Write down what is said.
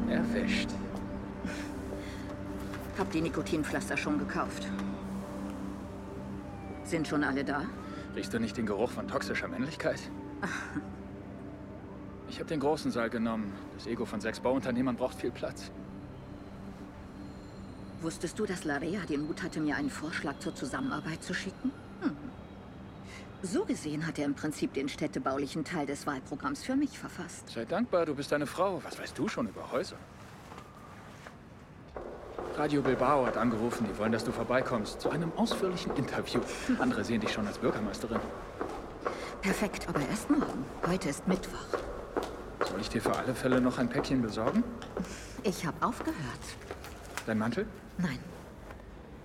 Erwischt. Hab die Nikotinpflaster schon gekauft. Sind schon alle da? Riechst du nicht den Geruch von toxischer Männlichkeit? Ich habe den großen Saal genommen. Das Ego von 6 Bauunternehmern braucht viel Platz. Wusstest du, dass Larea den Mut hatte, mir einen Vorschlag zur Zusammenarbeit zu schicken? So gesehen hat er im Prinzip den städtebaulichen Teil des Wahlprogramms für mich verfasst. Sei dankbar, du bist eine Frau. Was weißt du schon über Häuser? Radio Bilbao hat angerufen, die wollen, dass du vorbeikommst. Zu einem ausführlichen Interview. Andere sehen dich schon als Bürgermeisterin. Perfekt, aber erst morgen. Heute ist Mittwoch. Soll ich dir für alle Fälle noch ein Päckchen besorgen? Ich habe aufgehört. Dein Mantel? Nein.